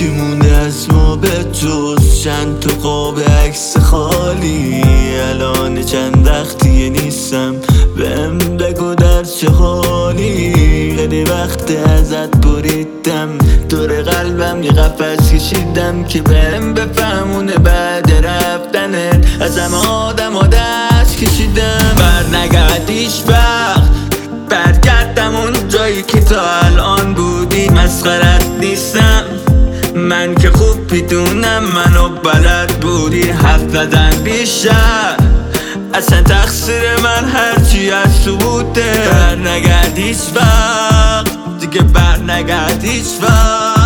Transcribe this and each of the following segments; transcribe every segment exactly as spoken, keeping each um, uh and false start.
چی مونده از ما به جز چند تا قاب عکس خالی؟ الان چند وقتیه نیستم، بهم بگو در چه حالی؟ خیلی وقت ازت بریدم، دور قلبم یه قفس کشیدم که بهم بفهمونه بعد رفتنت از همه آدم ها دست کشیدم. بر نگرد هیچ وقت، برگردم اون جایی که تا الان بودی. مسخرت نیستم من که خوب میدونم منو بلد بودی. حرف زدن بیشتر اصلا تقصیر من هرچی از تو بوده. بر نگرد هیچ وقت دیگه، بر نگرد هیچ وقت.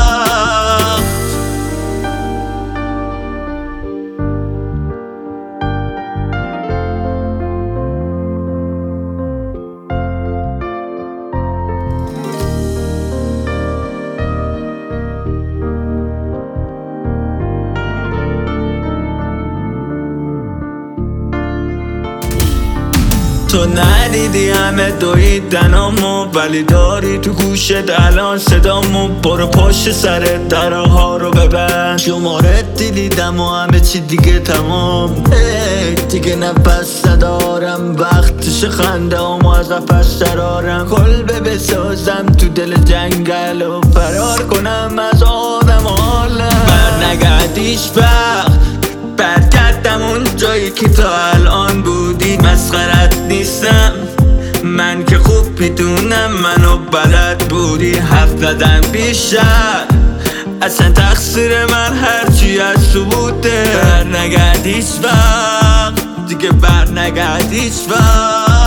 تو ندیدی همه دویدنامو، ولی داری تو گوشت الان صدامو. برو پشت سرت درها رو ببند، شماره دیدم و همه چی دیگه تمام. دیگه نفس ندارم، وقتش خنده و از قفس درارم. کلبه بسازم تو دل جنگل و فرار کنم از آدم حالم. بر نگرد هیچ وقت، برگردم اون جایی که تا الان بودی. مسخرت نیستم من که خوب میدونم منو بلد بودی. حرف زدن بیشتر اصلا تقصیر من هرچی از تو بوده. بر نگرد هیچ وقت دیگه، بر نگرد هیچ وقت.